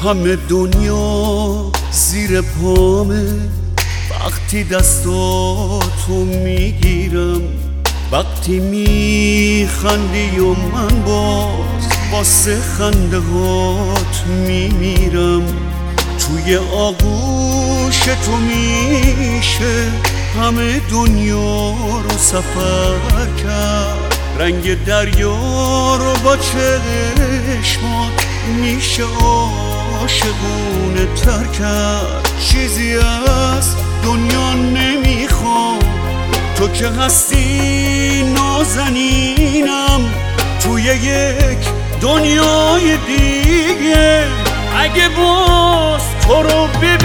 همه دنیا زیر پامه وقتی دستاتو میگیرم، وقتی میخندی و من باز واسه خنده هات میمیرم. توی آغوش تو میشه همه دنیا رو سفر کرد، رنگ دریا رو با چشمات میشه عاشقونه تر کرد. چیزی از دنیا نمیخوام، تو که هستی نازنینم توی یک دنیای دیگه. اگه باز تو رو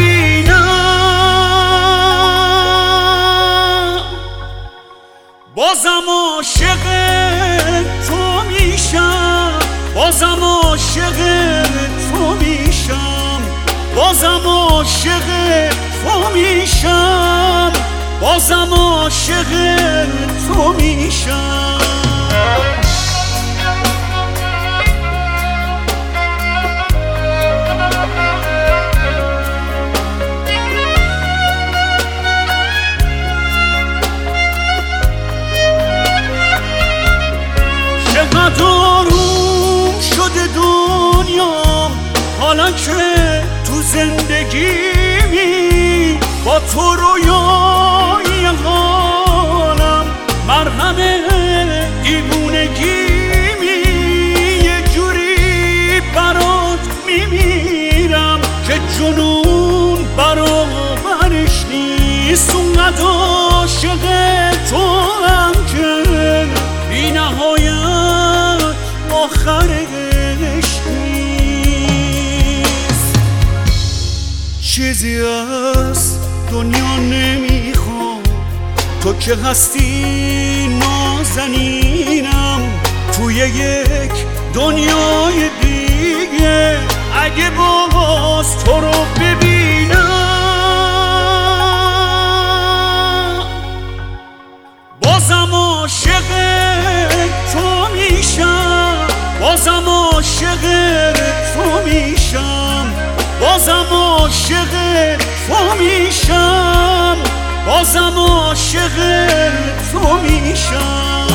ببینم بازم عاشق تو میشم، بازم عاشق تو میشم، بازم عاشق تو میشم، بازم عاشق تو میشم. چقدر آروم شده دنیا حالا که تو زندگیمی، با تو رویای حالم مرهم دیوونگیمی. یه جوری برات میمیرم که جنون برابرش نیست. اونقدر عاشق تو هم که بی نهایت آخرش نیست. چیزی از دنیا نمیخوام، تو که هستی نازنینم توی یک دنیای دیگه. اگه باز تو رو ببینم بازم عاشق تو میشم، بازم عاشق تو میشم، بازم عاشق تو میشم، بازم عاشق تو میشم،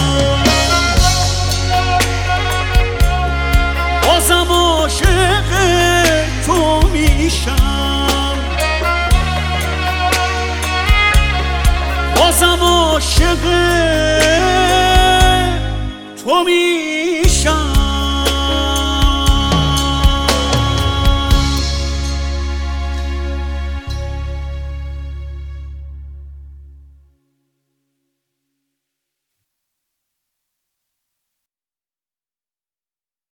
بازم عاشق تو میشم، بازم عاشق تو میشم.